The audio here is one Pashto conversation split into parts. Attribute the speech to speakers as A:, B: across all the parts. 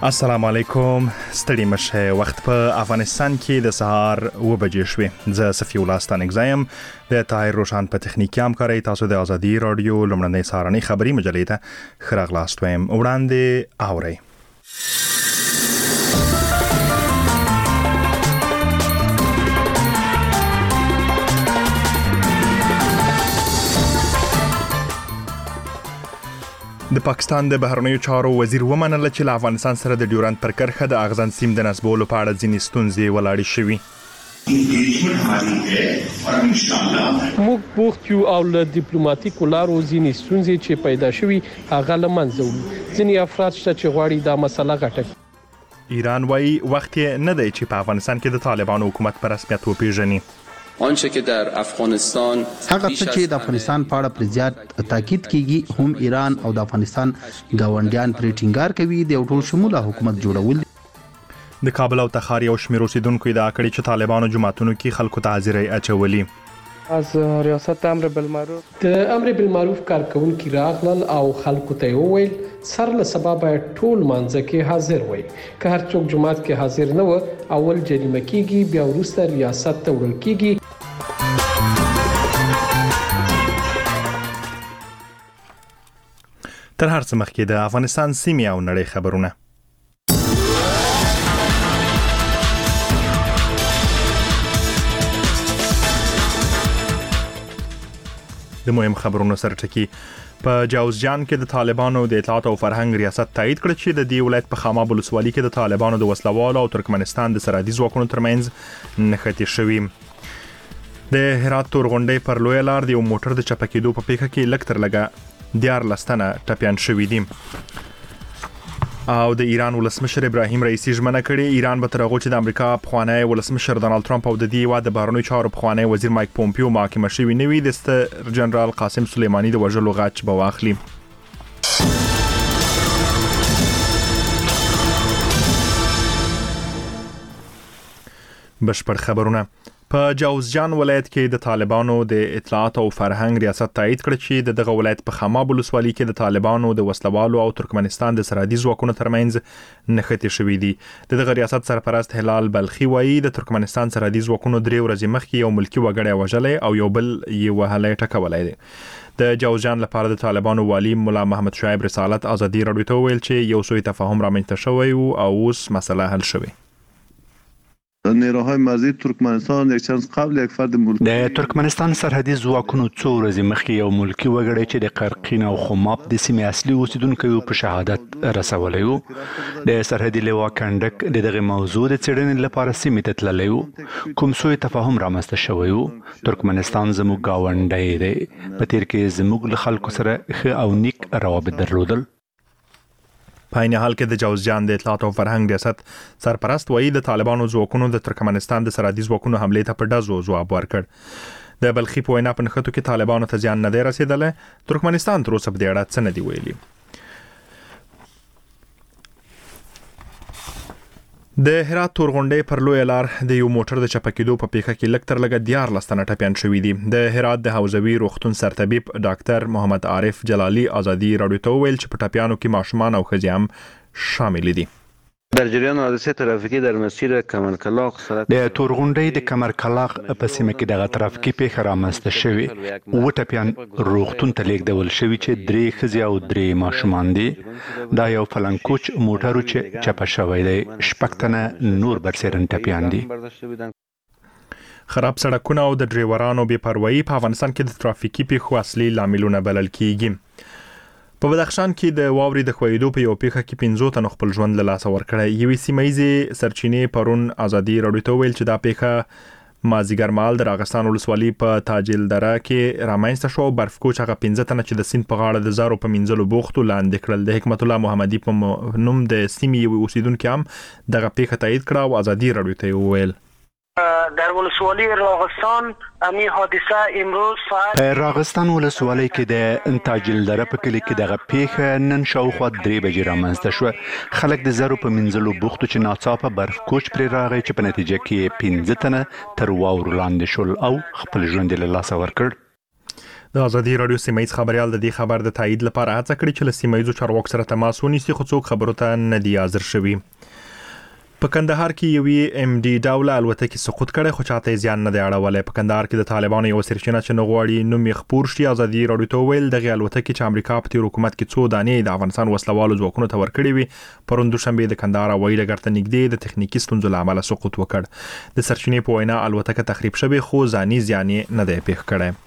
A: السلام علیکم. ستړي مشه. وخت په افغانستان کې د سهار 9 بجې شوې. زه صفی الله ستانک زایم. د طاهر روشان په تخنیکي همکارۍ تاسو د ازادي رادیو لومړنۍ سهارنۍ خبري مجلې ته ښه راغلاست وایم. وړاندې اورئ. د پاکستان د بهرنیو چارو وزیر ومنله چې له افغانستان سره د ډیورند پر کرښه د اغزن سیم د نسبولو په اړه ځینې ستونزې ولاړې شوي.
B: موږ بوخت یو او له ډیپلوماټیکو لارو ځینې ستونزې چې پیدا شوي هغه له منځه وړو. ځینې افراد شته چې غواړي دا مسله غټه کړي.
A: ایران وایي وخت یې نه دی چې په افغانستان کې د طالبانو حکومت په رسمیت وپیژني.
C: آنچه که در افغانستان
D: هغه څه چې د افغانستان په اړه پر زیات تاکید کیږي هم ایران او د افغانستان ګاونډیان پر ټینګار کوي د یو ټول شموله حکومت جوړول.
A: د کابل او تخار یو شمېر اوسیدونکو ادعا کړې چې طالبانو جماعتونو کې خلکو ته حاضرۍ اچولي.
B: از ریاست امر بالمعروف د امر بالمعروف کارکونکو راغلل او خلکو ته وویل سر له سبب ټول مانځ کې حاضر وي. که هر څوک جماعت کې حاضر نه و اول جریمه کیږي بیا وروسته ریاست ته وړل کیږي.
A: تر هر څه مخکې د افغانستان سیمې او نړۍ خبرونه. د مهم خبرونو سرټکی په جوزجان کې د طالبانو د اطلاعات او فرهنګ ریاست تایید کړ چې د دې ولایت په خاماب ولسوالۍ کې د طالبانو د وسلوالو او ترکمنستان د سرحدي ځواکونو ترمنځ نښتې شوې. د هرات تورغونډۍ پر لویه لار د یو موټر د چپه کېدو په پیښه کې لږ تر لږه 14 تنه ټپیان شوي دي. او د ایران ولسمشر ابراهیم رئیسی ژمنه کړې ایران به تر هغو چې د امریکا پخوانی ولسمشر ډانلډ ټرمپ او د دې هیواد د بهرنیو چارو پخوانی وزیر مایک پومپیو محاکمه شوي نه وي د ستر جنرال قاسم سلیماني د وژلو غچ به واخلي. بشپړ خبرونه. په جوزجان ولایت کې د طالبانو د اطلاعات او فرهنګ ریاست تایید کړ چې دغه ولایت په خاماب ولسوالۍ کې د طالبانو د وسلوالو او ترکمنستان د سرحدي ځواکونو ترمنځ نښتې شوې دي. دغه ریاست سرپرست هلال بلخي وایي د ترکمنستان سرحدي ځواکونو 3 ورځې مخکې یو ملکی وګړی وژلی او یو بل یې وهلی ټکولی دی. د جوزجان لپاره د طالبانو والی مولا محمد شعیب رسالت ازادي رادیو ته ویل چې یو سوء تفاهم رامنځته شوی او اوس مسله حل شوی.
E: نیروهای مزید ترکمنستان یک چند قبل یک فرد ملکی
F: د ترکمنستان سرحدي ځواکونو 2 ورځې مخکې یو ملکی وګړی چې د قرقین او خماب د سیمې اصلي اوسیدونکو په شهادت رسولی و. د سرحدي لوا کنډک د دغه موضوع د څېړنې لپاره سیمې ته تللی و. کوم سوء تفاهم رامنځته شوی و. ترکمنستان زموږ ګاونډی دی. په تیر کې زموږ له خلکو سره ښه او نیک روابط درلودل.
A: په عین حال کې د جوزجان د اطلاعات او فرهنګ ریاست سرپرست وایي د طالبانو ځواکونو د ترکمنستان د سرحدي ځواکونو حملې ته په ډزو ځواب ورکړ. د بلخي په وینا په نښتو کې طالبانو ته زیان نه دی رسېدلی. ترکمنستان تر اوسه په دې اړه څه نه دي ویلي. د هرات تورغونډۍ پر لویه لار د یو موټر د چپه کېدو په پیښه کې لږ تر لږه 14 تنه ټپیان شوي دي. د هرات د حوزوي روغتون سرطبیب ډاکټر محمد عارف جلالي ازادي رادیو ته ویل چې په ټپیانو کې ماشومان او ښځې هم شامل دي.
G: در جریان حادثه ترافیکی در مسیر کمرکلاغ
F: د تورغونډۍ د کمرکلاغ په سیمه کې دغه ترافیکي پیښه رامنځته شوې. 7 ټپیان روغتون ته لیږدول شوي چې 3 ښځې او 3 ماشومان دي. دا یو فلنکوچ موټر چې چپه شوی دی. 6 تنه نور برسېرن ټپیان دي.
A: خراب سړکونه او د ډریورانو بې پروایي په افغانستان کې د ترافیکي پیښو اصلي لاملونه بلل کیږي. په بدخشان کې د واورې د ښویېدو په یو پیښه کې 15 تنو خپل ژوند له لاسه ورکړی. یوې سیمهیزې سرچینې پرون ازادي رادیو ته ویل چې دا پیښه مازیګر مهال د راغستان ولسوالۍ په تاجل دره کې رامنځته شوه. برفکوچ هغه 15 تنه چې د سیند په غاړه د زارو په مینځلو بوختو لاندې کړل. د حکمت الله محمدي په نوم د سیمې یو اوسیدونکي هم دغه پیښه تایید کړه او ازادي رادیو ته وویل
H: در ولسوالی راغستان امی حادثه امروز ساعت
F: راغستان ولسوالی کې د تاجل دره په کلی کې دغه پیښه نن شاوخوا 3 بجې رامنځته شوه. خلک د زرو په منځلو بوختو چې ناڅاپه برف کوچ پرې راغی چې په نتیجه کې 15 تنه تر واورو لاندې شول او خپل ژوند له لاسه ورکړ.
A: د ازادي رادیو سیمایي خبريال د دې خبر د تایید لپاره هڅه کړې چې له سیمایي چارواکو سره تماس ونیسي خو څوک خبرو ته نه دی حاضر شوی. په کندهار کې یوې ام ډي ډوله الوتکې سقوط کړي خو چاته زیان نه دی اړولی. په کندهار کې د طالبانو یو سرچینه چې نه غواړي نوم یې خپور شي ازادي رادیو ته ویل دغه الوتکې چې امریکا په تیر حکومت کې څو دانې د افغانستان وسلوالو ځواکونو ته ورکړې وي پرون دوشنبه د کندهار هوایي ډګر ته نږدې د تخنیکی ستونزو له امله سقوط وکړ. د سرچینې په وینا الوتکه تخریب شوې خو ځاني زیان نه دی پیښ کړی.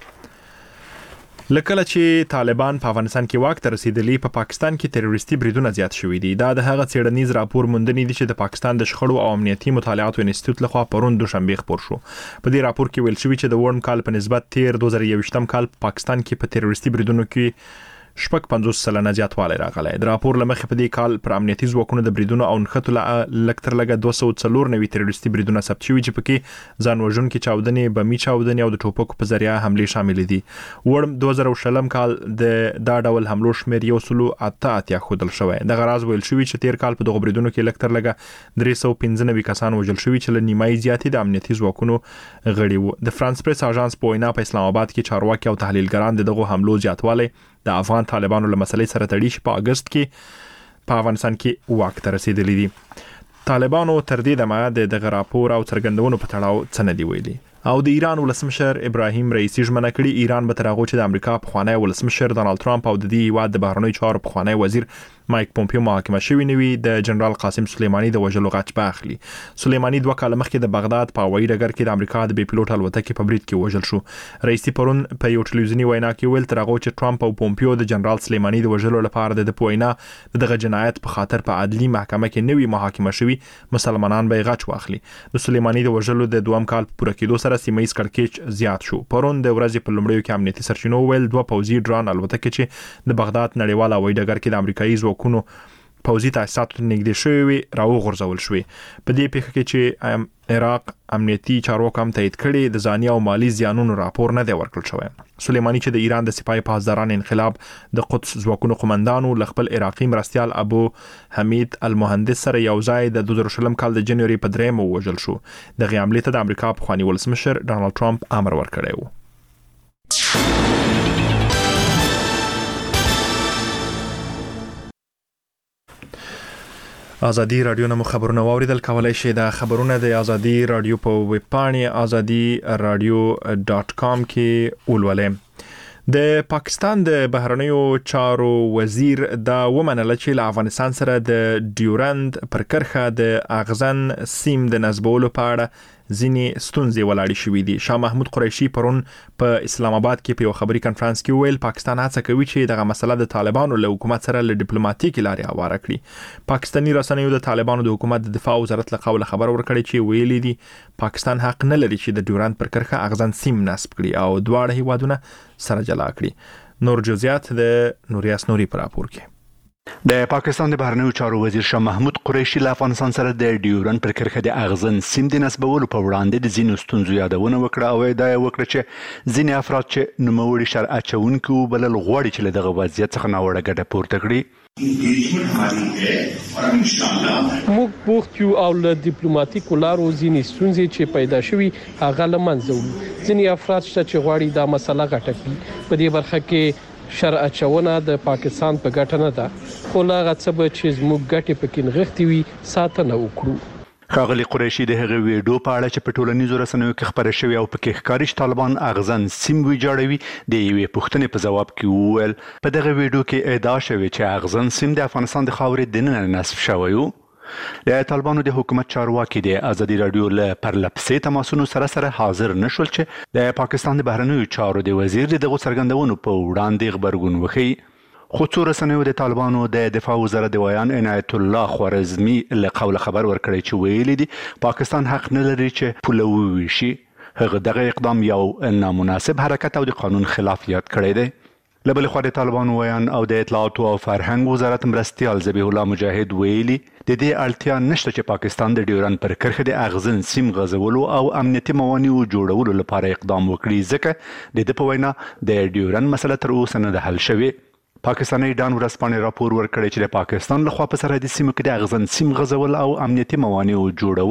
A: لکه چې طالبان په افغانستان کې واک ته رسیدلی په پاکستان کې تروریستي بریدونه زیات شوي دي. دا د هغه څېړنیز راپور موندنې دي چې د پاکستان د شخړو او امنیتي مطالعاتو انسټیټیوټ لخوا پرون دوشنبه خبر شو. په دې راپور کې ویل شوی چې د ورن کال په نسبت تیر 2021 کال په پاکستان کې په تروریستي بریدونو کې 50% زیاتوالی راغلی. د راپور لمخې په دې کال پر امنیتي ځواکونو د بریدونو او نښتو لکتر لګه 294 تروریستي بریدونه ثبت شوي چې پکې ځان وژونکي چاودنې، بمي چاودنې او د ټوپکو په ذریعه حملې شامل دي. ورم 2020 کال د دا ډول حملو شمیر 188 ښودل شوی. د غراض ویل شوی چې تیر کال په دغه بریدونو کې لکتر لګه 395 کسان وژل شوي چې له نیمایي زیاتې د امنیتي ځواکونو غړي وو. د فرانس پریس اژانس په وینا په اسلام آباد کې چارواکي او تحلیلګران دغه حملو زیاتوالی د افغان طالبانو له مسلې سره تړي چې په اگست کې په افغانستان کې واک ته رسیدلی دي. طالبانو تر دې دمه دغه راپور او څرګندونو په تړاو څه نه دی ویلي. او د ایران ولسمشر ابراهیم رئیسی ژمنه کړې ایران به تر هغه چې د امریکا پخوانی ولسمشر ډانلډ ټرمپ او د دې هیواد د بهرنیو چارو پخوانی وزیر مایک پومپیو محاکمه شوی نوي د جنرال قاسم سلیمانی د وژلو غچ به اخلي. سلیمانی 2 کال مخکې د بغداد په هوایي ډګر کې د امریکا د بي پلوټ الوتکې په برید کې وژل شو. رئیسی پرون په یو ټلویزیونی وینا کې ویل تر هغه چې ټرمپ او پومپیو د جنرال سلیمانی د وژلو لپاره د پوینا دغه جنایت په خاطر په عدلي محکمه کې نوي محاکمه شوی مسلمانان به غچ واخلي. د سلیمانی د وژلو د دوم کال په پوره کېدو سره سیمه ییز کړکېچ زیات شو. پرون د ورځې په لومړیو کې امنیتي سرچینو ویل 2 پوځي ډرون الوتکې چې د بغداد نړیوال هوایي ډګر کې د امریکایي ځواکونو پوځي تاسیساتو نږدې شوی وي راوغورځول شوی. په دې پیښه کې چې عراق امنیتي چارواکو هم تایید کړي د ځاني او مالی زیانونو راپور نه دی ورکړل شوی. سلیمانی چې د ایران د سپاه پاسداران انقلاب د قدس ځواکونو قومندانو ل خپل عراقي مرستيال ابو حمید المهندس سره یو ځای د 2020 کال د جنوري په 3 وژل شو. دغه عملیات د امریکا پخوانی ولسمشر ډانلډ ټرمپ امر ورکړی و. ازادي رادیو نو خبرونه واوریدل. کولای شئ د خبرونه د ازادي رادیو په ویب پاڼې azadi.radio.com کې ولولئ. د پاکستان د بهرنیو چارو وزیر دا ومنله چې له افغانستان سره د ډیورند پر کرښه د اغزن سیم د نسبولو په اړه ځینې ستونزې ولاړې شوې دي. شاه محمود قریشي پرون په اسلام آباد کې په یو خبري کانفرنس کې ویل پاکستان هڅه کوي چې دغه مسله د طالبانو له حکومت سره له ډیپلوماټیکي لارې هواره کړي. پاکستاني رسنیو د طالبانو د حکومت د دفاع وزارت له قوله خبر ورکړی چې ویلي دي پاکستان حق نه لري چې د ډیورند پر کرښه اغزن سیم نصب کړي او دواړه هیوادونه سره جلا کړي. نور جزئیات د نوریاس نوري پر راپور کې.
F: د پاکستان د بهرنیو چارو وزیر شاه محمود قریشي له افغانستان سره د ډیورند پر کرښه د اغزن سیم د نسبولو په وړاندې د ځینو ستونزو یادونه وکړه او دا وکړه چې ځینې افراد چې نوموړي شرع اچونکي وبلل غواړي چې له دغه وضعیت څخه ناوړه ګټه پورته کړي.
B: موږ بوخت یو او له ډیپلوماټیکو لارو ځینې ستونزې چې پیدا شوي هغه له منځه وړو. ځینې افراد چې غواړي دا مسله غټه کړي. په دې برخه کې شرع اچونه د پاکستان په ګټه نه ده خو لا غڅب چې زموږ ګټې پکې نغښتي وي ساتنه وکړو.
F: ښاغلي قریشي د هغه ویډیو په اړه چې په ټولنیزو رسنیو کې خبره شوې او پکې ښکاري چې طالبان اغزن سیم ویجاړوي د یوې پوښتنې په جواب کې وویل په دغه ویډیو کې ادعا شوې چې اغزن سیم د افغانستان د خاورې دننه نصب شوی و. د طالبانو د حکومت چارواکي د ازادي رادیو له پرلپسې تماسونو سره حاضر نشول چې د پاکستان د بهرنیو چارو د وزیر دغه څرګندونو په وړاندې خبرګون وکړي. خو څو رسنیو د طالبانو د دفاع وزارت د ویان عنایت الله خوارزمي له قوله خبر ورکړی چې ویلي دي پاکستان حق نه لري چې پوله وویشي. هغه دغه اقدام یو نامناسب حرکت او د قانون خلاف یاد کړی دی. له بلې خوا د طالبانو ویان او د اطلاعاتو او فرهنګ وزارت مرستیال ذبیح الله مجاهد ویلي د دې اړتیا نشته چې پاکستان د ډیورند پر کرښه د اغزن سیم غځولو او امنیتي موانعو جوړولو لپاره اقدام وکړي ځکه د په وینا د ډیورند مسله تر اوسه نه ده حل شوې. پاکستاني ډان ورځپاڼې راپور ورکړی چې د پاکستان لخوا په سرحدي سیمو کې د اغزن سیم غځول او امنیتي موانعو جوړول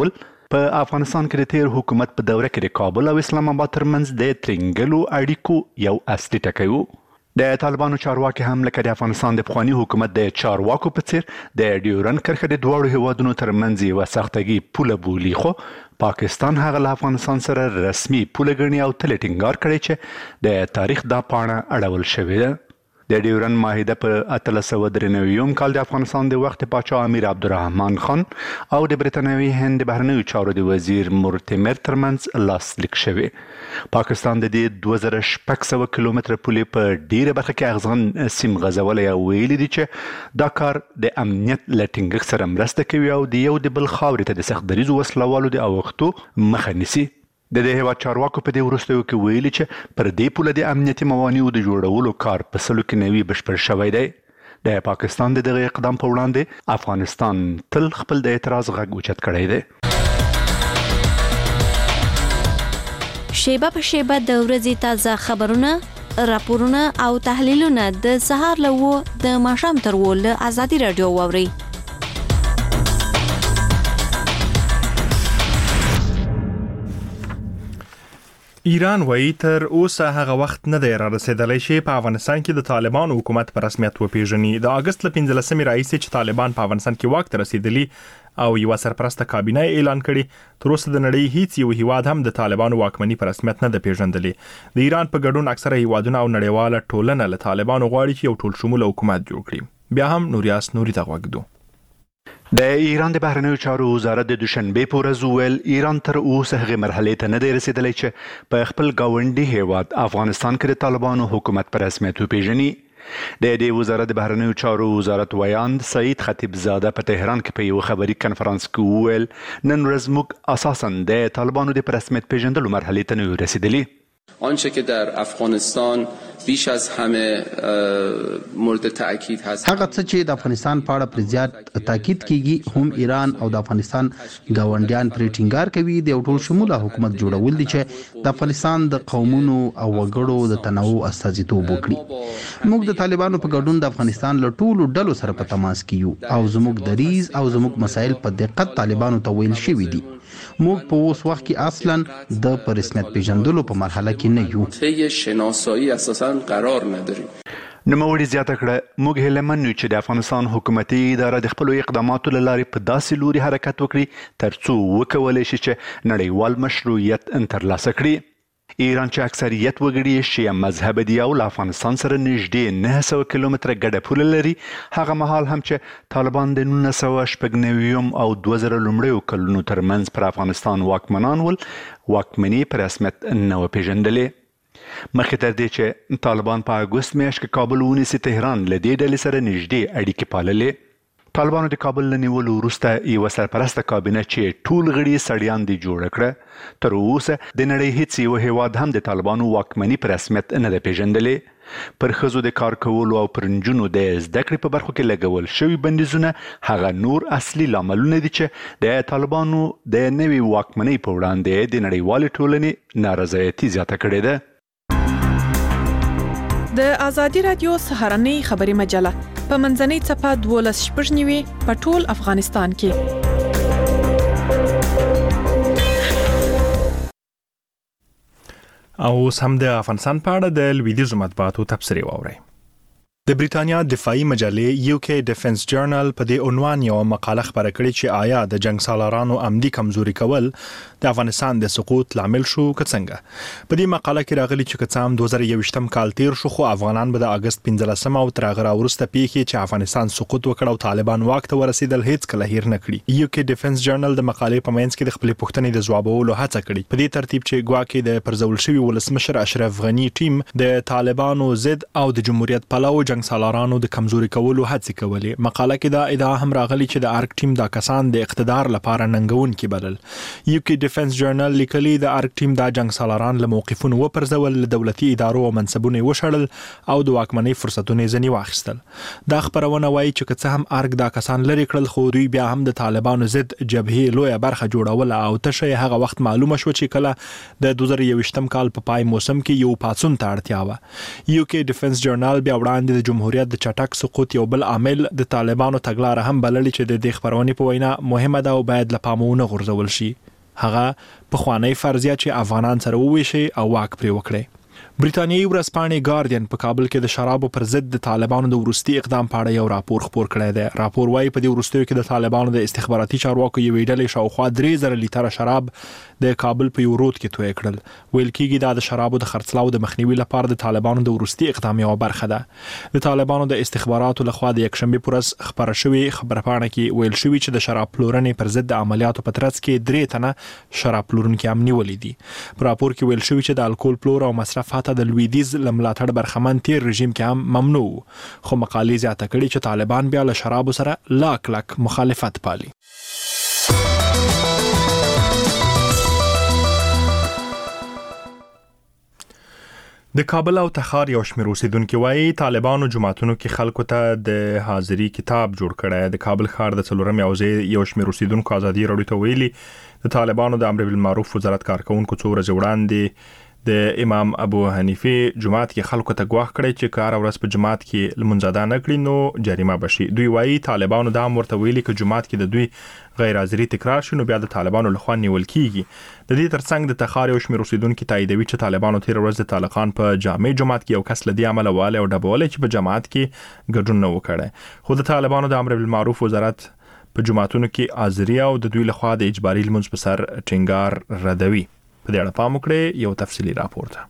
F: په افغانستان کې د تیر حکومت په دوره کې د کابل او اسلام آباد ترمنځ د ترنګلو اړیکو یو اصلي ټکی و. د طالبانو چارواکي هم لکه د افغانستان د پخواني حکومت د چارواکو په څیر د ډیورن کرښه د دواړو هیوادونو ترمنځ یوه سختګي پوله بولي، خو پاکستان هغه له افغانستان سره رسمي پوله ګڼي او تل ټینګار کړی چې د تاریخ دا پاڼه اړول شوې ده. د ډیورن معاهده په 1893 کال د افغانستان د وخت پاچا امیر عبدالرحمن خان او د برتانوي هند د بهرنیو چارو د وزیر مورتیمر ترمنځ لاسلیک شوی. پاکستان د دې 2600 کیلومتره پولې په ډیره برخه کې اغزن سیم غځولی او ویلي دي چې دا کار د امنیت له ټینګښت سره مرسته کوي او د یو د بل خاورې ته د سخت دریځو وسلوالو د اوښتو مخه نیسي. د دې هیواد چارواکو په دې وروستیو کې ویلي چې پر دې پوله د امنیتي موانعو د جوړولو کار په سلو کې نوي بشپړ شوی دی. د پاکستان د دغه اقدام په وړاندې افغانستان تل خپل د اعتراض غږ اوچت کړی دی.
I: شیبه په شیبه د ورځې تازه خبرونه، راپورونه او تحلیلونه د سهار له 9 د ماښام تر 10 له ازادي رادیو واورئ.
A: ایران وایي تر اوسه هغه وخت نه دی را رسیدلی چې په افغانستان کې د طالبانو حکومت په رسمیت وپیژني. د اگست له 15 راهیسې چې طالبان په افغانستان کې واک ته رسیدلی او یو سرپرسته کابینه اعلان کړي، تر اوسه د نړۍ هیڅ یو هیواد هم د طالبانو واکمني په رسمیت نه ده پیژندلی. د ایران په ګډون اکثره هیوادونه او نړیواله ټولنه له طالبانو غواړي چې یو ټول شموله حکومت جوړ کړي. بیا هم نوریاس نوري ته غوږ دو.
F: د ایران د بهرنیو چارو وزارت د دوشنبه په ورځ وویل ایران تر اوسه هغې مرحلې ته نه دی رسیدلی چې په خپل ګاونډي هیواد افغانستان کې د طالبانو حکومت په رسمیت وپیژني. د دې وزارت د بهرنیو چارو وزارت ویاند سعید خطیب زاده په تهران کې په یو خبري کنفرانس کې وویل نن ورځ موږ اساساً د طالبانو د رسمیت پیژندلو مرحلې ته نه یو رسیدلي.
C: آنچه که در افغانستان بیش از همه مورد تأکید هست،
D: هغه څه چې د افغانستان په اړه پر زیات تاکید کیږي هم ایران او د افغانستان ګاونډیان پر ټینګار کوي د یو ټول شموله حکومت جوړول دي چې د افغانستان د قومونو او وګړو د تنوع استازیتوب وکړي. موږ د طالبانو په ګډون د افغانستان له ټولو ډلو سره په تماس کې یو او زموږ دریځ او زموږ مسایل په دقت طالبانو ته ویل شوي دي. موږ په اوس وخت کې اصلا د پر رسمیت پیژندلو په مرحله کې نه یو.
C: طی شناسایی اساساً قرار نداریم.
F: نوموړي زیاته کړه موږ هیله من یو چې د افغانستان حکومتي اداره د خپلو اقداماتو له لارې په داسې لوري حرکت وکړي ترڅو وکولی شي چې نړیوال مشروعیت ترلاسه کړي. ایران چې اکثریت وګړي شیعه مذهب دي او له افغانستان سره نږدې 900 کیلومتره ګډه پوله لري، هغه مهال هم چې طالبان د 1999 او 2000 لومړیو کلونو ترمنځ پر افغانستان واکمنان ول، واکمني په رسمیت نه و پیژندلې. مخکې تر دې چې طالبان په اګوست میاشت کې کابل ونیسي، تهران له دې ډلې سره نږدې اړیکې پاللې. طالبانو د کابل له نیولو وروسته یوه سرپرسته کابینه چې ټول غړي سړیان دي جوړه کړه. تر اوسه د نړۍ هیڅ یو هیواد هم د طالبانو واکمني په رسمیت نه ده پیژندلې. پر ښځو د کار کولو او پر نجونو د زده کړې په برخو کې لګول شوي بندیزونه هغه نور اصلي لاملونه دي چې د طالبانو د نوې واکمنۍ په وړاندې د نړیوالې ټولنې نارضایتي زیاته کړې ده.
J: د ازادي رادیو سهارنۍ خبري مجله په منځنۍ څپه 12:09 په ټول افغانستان کې.
A: او اوس هم د افغانستان په اړه د لویدیځو مطبوعاتو تبصرې واورئ. د بریتانیا دفاعي مجلې UK ډیفنس جرنل په دې عنوان یو مقاله خبره کړې چې آیا د جنگ سالارانو عمدي کمزوري کول د افغانستان د سقوط لامل شو که څنګه. په دې مقاله کې راغلي چې که څه هم 2021 کال تیر شو خو افغانان به د اگست 15 او تر هغه وروسته پیښې چې افغانستان سقوط وکړ او طالبان واک ته ورسېدل هیڅ کله هیر نه کړي. UK ډیفنس جرنل د مقالې په منځ کې د خپلې پوښتنې د ځوابولو هڅه کړې په دې ترتیب چې ګواکې د پرځول شوي ولسمشر اشرف غنی ټیم د طالبانو ضد او د جمهوریت پلوو جنگ سالارانو د کمزوري کولو هڅې کولې. مقاله کې دا ادعا هم راغلي چې د ارک ټیم دا کسان د اقتدار لپاره ننګونکي بلل. UK ډیفنس جرنل لیکلي د ارک ټیم دا جنگ سالاران له موقفونو وپرځول، له دولتي ادارو او منصبونو وشړل او د واکمنۍ فرصتونه ځنی واخیستل. دا خبرونه وایي چې که څه هم ارک دا کسان لري کړل خو دوی بیا هم د طالبانو ضد جبهې لویه برخه جوړول او تشه هغه وخت معلومه شو چې کله د 2021 کال په پای موسم کې یو پاڅون ته اړتیا وه. UK ډیفنس جرنل بیا وړاندې د جمهوریت د چټک سقوط یو بل عامل د طالبانو تګلاره هم بللې چې د دې خبرونې په وینا مهمه ده او باید له پامه ونه غورځول شي. هغه په خوانی فرضیه چې افغانان سره وویشي او واک پرې وکړي. بریټانیایی ورځپاڼې ګارډین په کابل کې د شرابو پر ضد د طالبانو د وروستي اقدام په اړه یو راپور خپور کړی دی. راپور وايي په دې وروستیو کې د طالبانو د استخباراتي چارواکو یوې ډلې شاوخوا 3000 لیټره شراب د کابل په یو رود کې توی کړل. ویل کېږي دا د شرابو د خرڅلاو د مخنیوي لپاره د طالبانو د وروستي اقدام یوه برخه ده. د طالبانو د استخباراتو لخوا د یکشنبه پر ورځ خبره شوې خبرپاڼه کې ویل شوی چې د شراب پلورنې پر ضد د عملیاتو په ترڅ کې 3 تنه شراب پلورونکي هم نیولي دي. په راپور کې ویل شوی چې د الکول پلور او مصرف حتی د لویدیز لملاتړ برخمن تیر رژیم کې هم ممنوع، خو مقالې زیاته کړي چې طالبان بیا له شرابو سره لاک مخالفت پالي. د کابل او تخار یو شمېر اوسیدونکو وایي طالبانو جماعتونو کې خلکو ته د حاضری کتاب جوړ کړی. د کابل ښار د څلورم یو شمېر اوسیدونکو ازادي راډیو ته ویلي د طالبانو د امر بالمعروف وزارت کارکونکو څو ورځې وړاندې د امام ابو حنیفه جماعت کې خلکو ته ګواښ کړی چې کار ورځ په جماعت کې لمونځ ادا نه کړي نو جریمه بشي. دوی وایي طالبانو دا ورته ویلي چې جماعت کې د دوی غیر حاضری تکرار شي نو بیا د طالبانو لخوا نیول کیږي. د دې ترڅنګ د تخار یو شمېر اوسیدونکو تاییدوي چې طالبانو تیر ورځ د طالقان په جامع جماعت کې یو کس لدی عمل واله او ډبوله چې په جماعت کې ګډون نه وکړي. خو د طالبانو د امر بالمعروف وزارت په جماعتونو کې حاضری او د دوی لخوا د اجباري لمونځ په سر ټینګار ردوي. په دې اړه پام وکړئ یو تفصیلی راپور ده.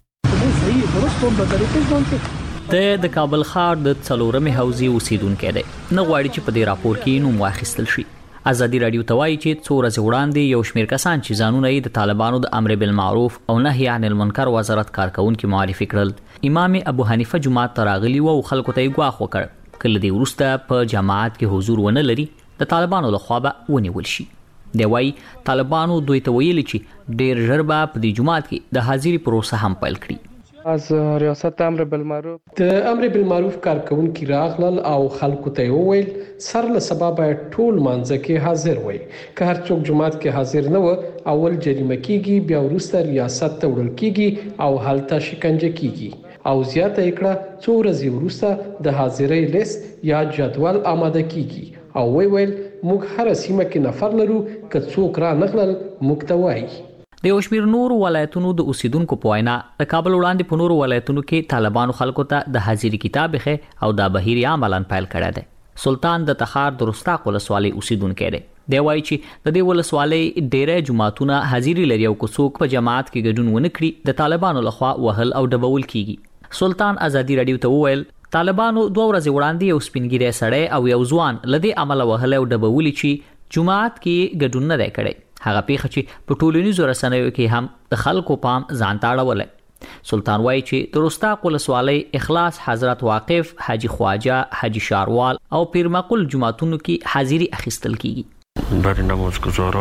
K: د کابل ښار د څلورمې حوزې اوسیدونکی دی، نه غواړي چې په دې راپور کې نوم واخیستل شي. ازادي راډیو ته وایي چې څو ورځې وړاندې یو شمېر کسان چې ځانونه یې د طالبانو د امر بالمعروف او نهي عن المنکر وزارت کارکونکي معرفي کړل. امام ابو حنیفه جماعت ته راغلي و او خلکو ته یې ګواښ وکړ کله دې وروسته په جماعت کې حضور ونه لري د طالبانو لخوا به ونیول شي. دی وایي طالبانو دوی ته ویلي چې ډېر ژر به په دې جماعت کې د حاضري پروسه هم پیل کړي.
B: از ریاست امر بالمعروف د امر بالمعروف کارکونکي راغلل او خلکو ته وویل سر له سبا باید ټول مانځه کې حاضر وي. که هر څوک جماعت کې حاضر نه و اول جریمه کیږي، بیا وروسته ریاست ته وړل کیږي او هلته شکنجه کیږي او زیاته کړه څو ورځې وروسته د حاضرۍ لیست یا جدول آماده کیږي او ویل موږ هر سیمه کې نفر لرو که څوک را نغلل موږ ته وایي.
K: د یو شمېر نورو ولایتونو د اوسیدونکو په وینا د کابل وړاندې په نورو ولایتونو کې طالبانو خلکو ته د حاضري کتاب ښه او دا بهیر عملاً پیل کړی دی. سلطان د تخار د رستاق ولسوالۍ اوسیدونکی دی. دی وایي چې د دې ولسوالۍ ډېری جماعتونه حاضري لري او که څوک په جماعت کې ګډون ونه کړي د طالبانو لخوا وهل او ډبول کیږي. سلطان ازادي راډیو ته وویل طالبانو 2 ورځې وړاندې یو سپینګیری سړی او یو ځوان لدې عمله وهل او ډبولي چې جماعت کې ګډون نه دی کړی. هغه پیښه چې په ټولنیزو رسنیو کې هم د خلکو پام ځان ته اړولی. سلطان وایي چې د رستاق ولسوالۍ اخلاص حضرت واقف، حاجی خواجه، حاجی شاروال او پیر مقل جماعتونو کې حاضري اخیستل کیږي.
L: برای نمازگزارا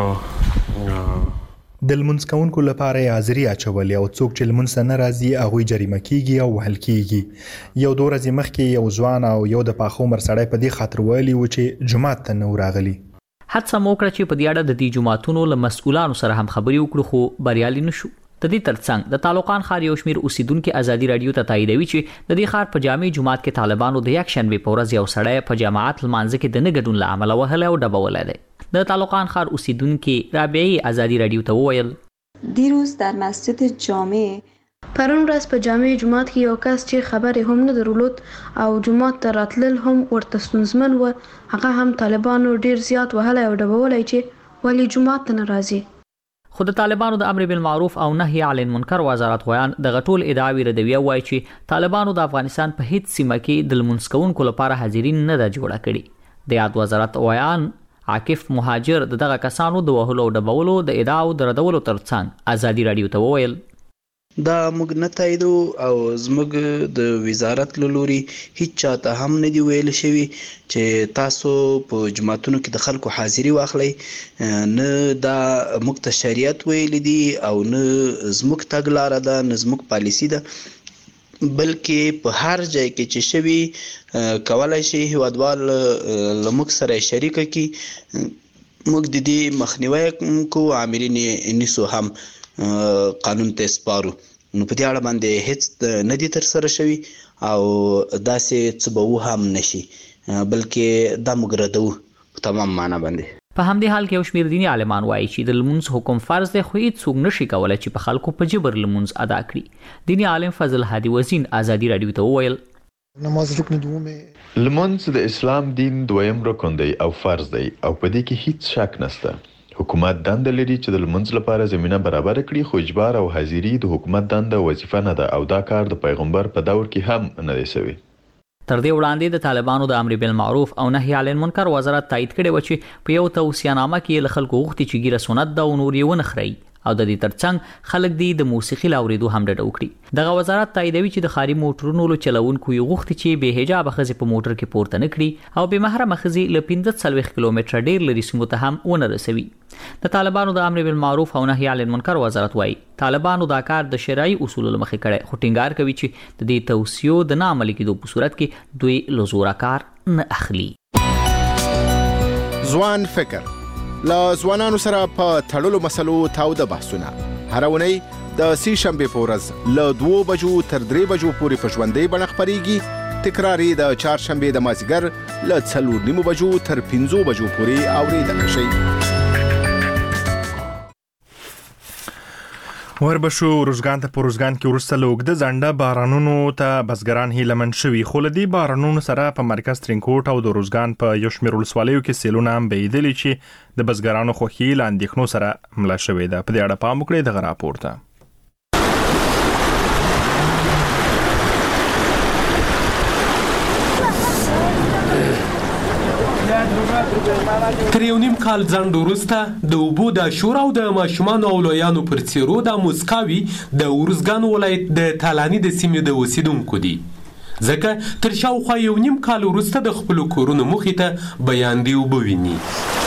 A: د لمونځ کوونکو لپاره حاضري اچولې او څوک چې لمونځ نه راځي هغوی جریمه کیږي او وهل کیږي. یو 2 ورځې مخکې یو ځوان او یو د پاخه عمر سړی په دې خاطر ویلي و چې جماعت ته نه راغلي.
K: حادثه موکړه چې په دې اړه د دې جماعتونو له مسؤلانو سره هم خبرې وکړو خو بریالي نشو. د دې ترڅنګ د طالقان ښار یو شمېر اوسیدونکو ازادي راډیو ته تاییدوي چې د دې ښار په جامع جماعت کې طالبانو د یکشنبه په ورځ یو سړی په جماعت لمانځه کې د نه ګډون له امله وهلی او ډبولی دی. د طالقان ښار اوسیدونکو رابعې ازادي راډیو ته وویل
M: دیروز در مسجد جامع
N: پرون ورځ په جامع جماعت کې یو کس چې خبرې هم نه درلود او جماعت ته راتلل هم ورته ستونزمن و، هغه هم طالبانو ډیر زیات وهلی او ډبولی چې ولی جماعت ته نه راځي.
K: خو د طالبانو د امر بالمعروف او نهي عن المنکر وزارت غویان د غټول ادعاوی ردوی وایي چې طالبانو د افغانستان په هیڅ سیمه کې د لمونځ کوونکو لپاره حاضري نه ده جوړه کړې. د یاد وزارت غویان عاکف مهاجر دغه کسانو د وهلو او ډبولو د ادعاو د ردولو ترڅنګ ازادي راډیو ته وویل
D: دا موږ نه تاییدو او زموږ د وزارت له لوري هیڅ چاته هم نه دی ویل شوی چې تاسو په جماعتونو کې د خلکو حاضري واخلئ. نه دا موږ ته شریعت ویل دي او نه زموږ تګلاره ده نه زموږ پالیسي ده، بلکې په هر ځای کې چې شوي کولای شي هیوادوال له موږ سره شریک کړي. موږ د دې مخنیوی کوو، عاملین نیسو هم قانون ته سپارو. نو په دې اړه باندې هیڅ نه دي تر سره شوي او داسې څه به هم نشي، بلکې دا موږ ردوو په تمام معنا باندې.
K: په همدې حال کې یو شمېر دیني عالمان وایي چې د لمونځ حکم فرض دی خو هیڅوک نشي کولی چې په خلکو په جبر لمونځ ادا کړي. دیني عالم فضل هادي وزین ازادي راډیو ته وویل
L: لمونځ د اسلام دین دویم رکن دی او فرض دی او په دې کې هیڅ شک نشته. حکومت دنده لري چې د لمونځ لپاره زمينه برابر کړي خو اجبار او حاضری د حکومت دنده وظیفه نه ده او دا کار د پیغمبر په دور کې هم نه دی شوی.
K: تر دې وړاندې د طالبانو د امر بالمعروف او نهي عن المنکر وزارت تایید کړی و چې په یو توصیهنامه کې له خلکو غوښتي چې ګیره سنت ده او نور یې ونه خوري او د دې ترڅنګ خلک دی د موسیقي لاوریدو هم ډډه وکړي. دغه وزارت تاییدوي چې د خاري موټرونو له چلوونکو یې غوښتي چې بې حجابه ښځې په موټر کې پورته نه کړي او بې محرمه ښځې له 15 کیلومتره ډیر لرې سیمو ته هم ونه رسوي. د طالبانو د امر بالمعروف او نهي عن المنکر وزارت وایي طالبانو دا کار د شرعي اصولو له مخې کړی خو ټینګار کوي چې د دې توصیو د نه عملي کېدو په صورت کې دوی له زوره کار نه اخلي.
O: ځوان فکر له ځوانانو سره په تړلو مسلو تاوده بحثونه هره اونۍ د سې شنبې په ورځ له 2 بجو تر 3 بجو پورې په ژوندۍ بڼه خپرېږي. تکراري د چهارشنبې د مازدیګر له 4:30 بجو تر 5 بجو پورې اورېدلی شئ.
A: وربشو روزګان ته په روزګان کې ورسته لوګده ځنډه بارانونو ته بزګران هیلمن شوي خو لدی بارانونو سره په مرکز ترینکوټ او د روزګان په یو شمېر ولسوالیو کې سیلونه هم بهیدلي چې د بزګرانو خوښي له اندېښنو سره مله شوې ده. په دې اړه پام وکړئ دغه راپور ته.
P: تر یو نیم کال ځنډ وروسته د اوبو د شور او د ماشومانو او لویانو پر څیرو د موسکاوي د ارزګان ولایت د تالاني د سیمې د اوسیدونکو دي ځکه تر شاوخوا یو نیم کال وروسته د خپلو کورونو مخې ته بیاندې اوبه ویني.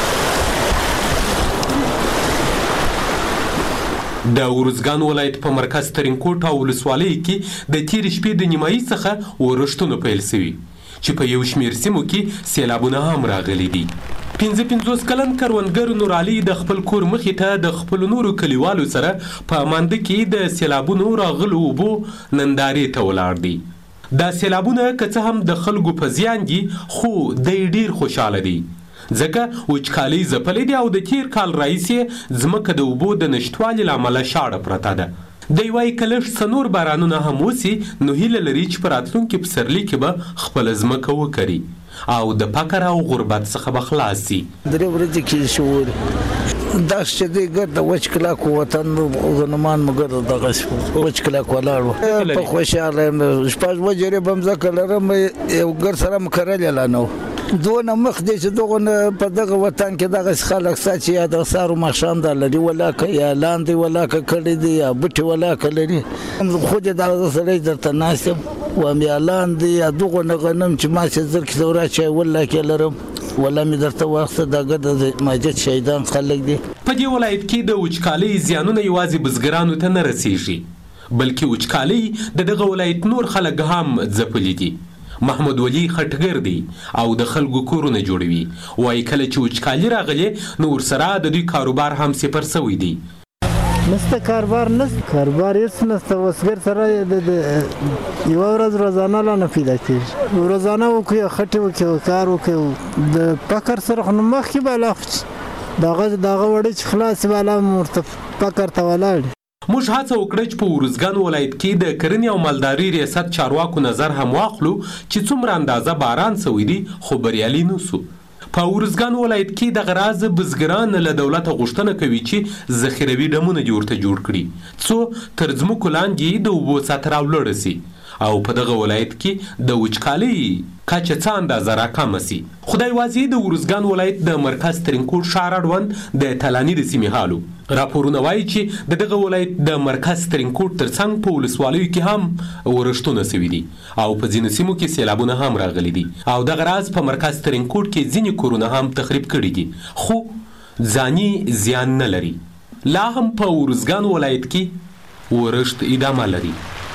P: د ارزګان ولایت په مرکز ترینکوټ او ولسوالۍ کې د تیر شپې د نیمایي څخه ورښتونه پیل شوي چې په یو شمېر سیمو کې سیلابونه هم راغلي دي. 55 کلن کروندګر نور علي د خپل کور مخې ته د خپل نورو کلیوالو سره په مانده کې د سیلابونو راغلو اوبو نندارې ته ولاړ دي. دا سیلابونه که څه هم د خلکو په زیان دي خو دی ډیر خوشاله دي ځکه وچکالۍ ځپلې دي او د تیر کال راهیسې ځمکه د اوبو د نشتوالي له امله شاړه پرته ده. دی وایي که لږ څه نور بارانونه هم وسي نو هیله لري چې په راتلونکي پسرلي کې به خپله ځمکه وکري او د فقر او غربت څخه به خلاص شي.
Q: 3 ورځې کې شعور داس چې دی ګرد وچ کلاک وطن غنمان مګر دغه وچ کلاک ولاړ په خوشاله شپږ وجرې بمځکه لرم یو ګر سره مکرل لانو دونه مخ دې چې دغه په دغه وطن کې دغه خلک ساتي یا د سارو مخشام د لري ولاکه یا لاندې ولاکه کړی دی یا بټي ولاکه لري خو دې دغه سره درته ناسم و مې لاندې یا دغه غنم چې ما چې زر کې دورا چې ولاکه لرم ولا مې درته وخت دغه د ماجد شهیدان خلک دي.
P: په دې ولایت کې د وچکالۍ زیانونه یوازې بزګرانو ته نه رسیږي بلکې وچکالۍ دغه ولایت نور خلک هم ځپلي دي. محمد ولی خټګر دی او د خلکو کورونه جوړوي وایي کله چې وچکالي راغلي نو ورسره د دوی کاروبار هم صفر شوی دی.
R: نسته کاروبار هیڅ نسته وسګر سره یو ورځ روزانه لا نه پیدا کېږي روزانه وکړو خټې وکړو کار وکړو د فقر سره خو مخکې بالا دغه وړي چې خلاص بالا مرته فقر ته ولاړ.
P: موږ هڅه وکړه چې په ارزګان ولایت کې د کرنې او مالدارۍ ریاست چارواکو نظر هم واخلو چې څومره اندازه باران شوی دی خو بریالي نه سو. په ارزګان ولایت کې د غراز بزګران له دولت غوښتنه کوي چې ذخیروي ډمونه جوړ کړي څو تر ځمکو لاندې د اوبو سطح راولوړه سي او په دغه ولایت کې د وچکالۍ کچه څه اندازه راکمه سي. خدای واځي د ارزګان ولایت د مرکز ترینکوټ ښار اړوند د تلاني د سیمې حالو راپورونه وایي چې دغه ولایت د مرکز ترینکوټ ترڅنګ په ولسوالیو کې هم ورښتونه شوي دي او په ځینو سیمو کې سیلابونه هم راغلي دي او دغه راز په مرکز ترینکوټ کې ځینې کورونه هم تخریب کړي دي خو ځاني زیان نه لري. لا هم په ارزګان ولایت کې ورښت ادامه لري.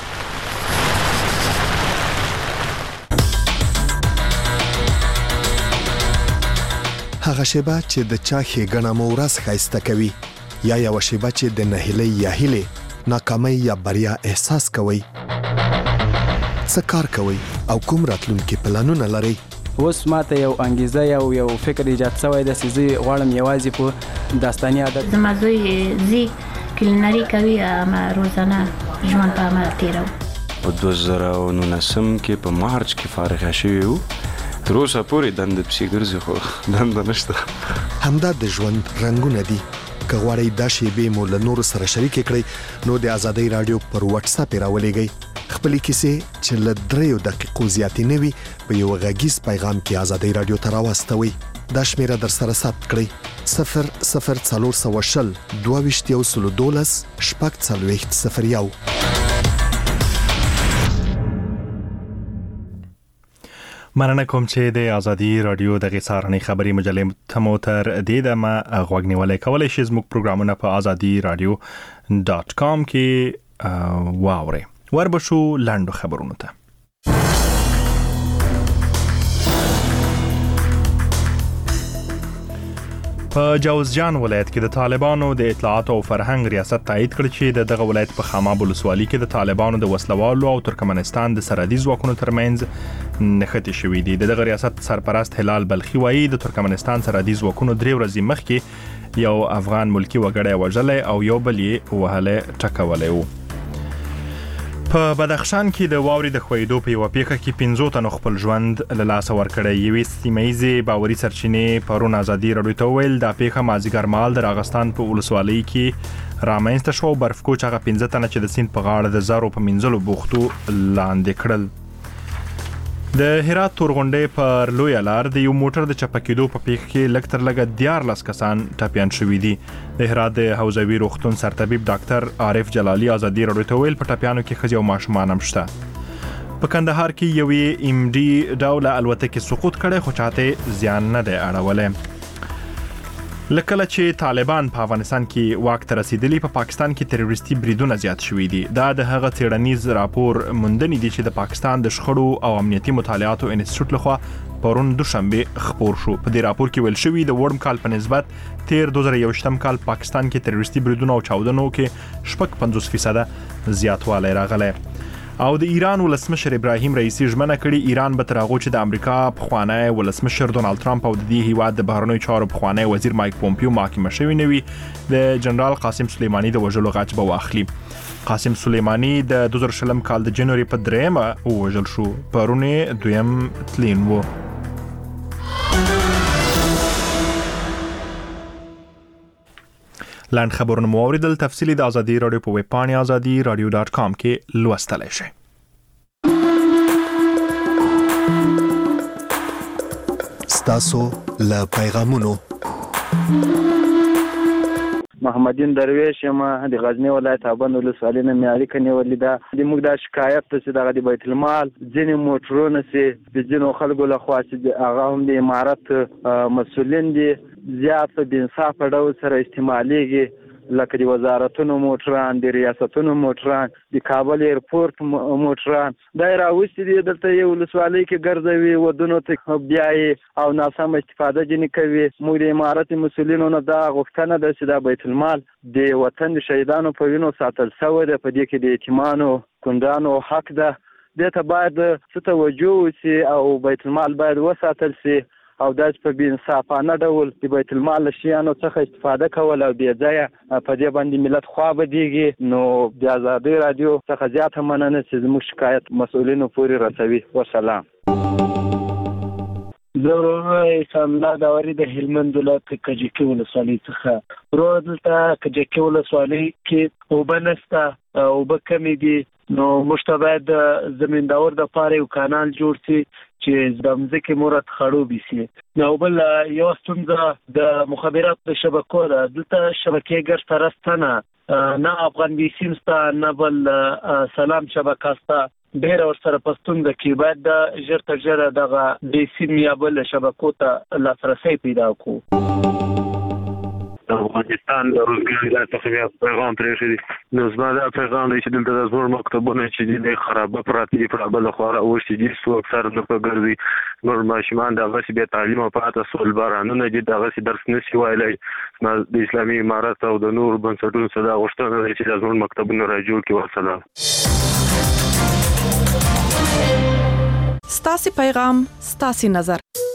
S: هغه شیبه چې د چا ښېګڼه مو ورځ ښایسته کوي یا یوه شیبه چې د نهیلۍ یا هیلې ناکامۍ یا بریا احساس کوئ څه کار کوئ او کوم راتلونکي پلانونه لرئ
T: اوس ماته یو انګیزه یو فکر ایجاد شوی دی چې زه غواړم یوازې په داستاني ادب.
U: زما زوی زی کلینري کوي، اما روزانه ژوند په عمل تیرو.
V: په 2019 کې په مارچ کې فارغ شوی وو. تر اوسه پورې دنده پسې ګرځي خو دنده نشته.
S: همدا د ژوند رنگونه دي. که غواړئ دا شیبې مو له نورو سره شریک کړئ نو د آزادۍ رادیو پر واتس اپ راولېږئ. خپلې کیسې چې له 3 دقیقو زیاتې نه وي په یو غږیز پیغام کې آزادۍ رادیو ته راواستوئ. دا شمیره در سره ثبت کړئ 00420 22 012
A: مننه کوم چې د آزادي رادیو د غسارنې خبري مجلې تموتر د ما غوګنیولې کولای شي زموږ پروګرامونه په azadiradio.com کې واوري. وربشو لاندو خبرونه ته. په جوزجان ولایت کې د طالبانو د اطلاعات او فرهنګ ریاست تایید کړ چې دغه ولایت په خاماب ولسوالۍ کې د طالبانو د وسلوالو او ترکمنستان د سرحدي ځواکونو ترمنځ نښتې شوې دي. دغه ریاست سرپرست هلال بلخي وایي د ترکمنستان سرحدي ځواکونو 3 ورځې مخکې یو افغان ملکی وګړی وژلی او یو بل یې وهلی ټکولی و. په بدخشان کې د واورې د ښویېدو په یوه پیښه کې 15 تنو خپل ژوند له لاسه ورکړی. یوې سیمهیزې باوري سرچینې پرون آزادي راډیو ته وویل دا پیښه مازدیګر مهال د راغستان په ولسوالۍ کې رامنځته شوه. برفکوچ هغه 15 تنه چې د سیند په غاړه د زرو په مینځلو بوختو لاندې کړل. د هرات تورغونډۍ پر لویه لار د یو موټر د چپه کېدو په پیښه کې لږ تر لږه 14 کسان ټپیان شوي دي. د هرات د حوزوي روغتون سرطبیب ډاکټر عارف جلالي آزادي راډیو ته ویل په ټپیانو کې ښځې او ماشومان هم شته. په کندهار کې یوې ام ډي ډوله الوتکې سقوط کړی خو چاته زیان نه دی اړولی. لکه چې طالبان په افغانستان کې واک ته رسیدلی په پاکستان کې تروریستي بریدونه زیات شوي دي. دا د هغه څېړنیز راپور موندنې دي چې د پاکستان د شخړو او امنیتي مطالعاتو انسټیټیوټ لخوا پرون دوشنبه خپور شو. په دې راپور کې ویل شوي د وړم کال په نسبت تیر 2021 کال پاکستان کې تروریستي بریدونو او چاودنو کې 50% زیاتوالی راغلی. او د ایران ولسمشر ابراهیم رئیسی ژمنه کړې ایران به تر هغو چې د امریکا پخوانی ولسمشر ډونالد ټرمپ او د دې هیواد د بهرنیو چارو پخوانی وزیر مایک پومپیو محاکمه شوي نه وي د جنرال قاسم سلیماني د وژلو غچ به واخلي. قاسم سلیماني د 2020 کال د جنوري په 3 وژل شو. پرون دویم تلین و. لاند خبرونه مو اوریدل. تفصیلی د آزادي رادیو په ویب پاڼې azadiradio.com کې لوستلی شئ.
S: ستاسو له پیغامونو
W: محمدین درویش یم د غزنی ولایت ابند ولسوالۍ نه مې اړیکه نیولې ده. د موږ دا شکایت ته چې دغه د بیت المال ځینې موټرونه چې د ځینو خلکو لخوا چې هغه هم د امارت مسؤلین دي زیات په بې انصافه ډول سره استعمالیږي. لکه د وزارتونو موټران، د ریاستونو موټران، د کابل ایرپورټ موټران دا راوستي دي دلته یو ولسوالۍ کې ګرځوي ودونو ته بیایي او ناسم استفاده ځینې کوي. موږ د امارت مسؤلینو نه دا غوښتنه ده چې دا بیت المال د وطن د شهیدانو په وینو ساتل شوی دی. په دې کې د یتیمانو کونډانو حق ده. دې ته باید څه توجه وشي او بیت المال باید وساتل شي او داس په بې انصافانه ډول د بیت المال له شیانو څخه استفاده کول او بې ځایه په دې باندې ملت خوا بدیږي. نو د آزادۍ رادیو څخه زیاته مننه چې زموږ شکایت مسؤلینو پورې رسوي. وسلام.
X: زه اساملا داوري د هلمند ولایت کجکي ولسوالۍ څخه ورو دلته کجکي ولسوالۍ کې اوبه نشته، اوبه کمې دي. نو موږ ته باید د زمینداور دپاره یو کانال جوړ شي چې د مځکې مورد خړوبې شي. نو بل یو ستونزه د مخابراتو د شبکو ده. دلته شبکې ګډ سره نه افغان بیسیم شته نه بل سلام شبکه شته. ډېره ورسره په ستونزه کې باید د ژر تر ژره دغه بیسیم یا بل شبکو ته لاسرسی پیدا کړو.
G: افغانستان د روزګار د تخفیف پیغام پرېښی نو زما دا پیغام دی چې دلته د زموږ مکتبونه چې دي خرابه پراته دي په بل خوا راوښتي دي څو اکثر نه په ګرځي. نور ماشومان دغسې بې تعلیمه پاته سول، بارانونه دي دغسې درس نشي ویلی. د اسلامي امارت او د نورو بنسټونو څخه دا غوښتنه ده چې د زموږ مکتبونه را جوړ کړي. وسلام.
J: ستاسو پیغام ستاسو نظر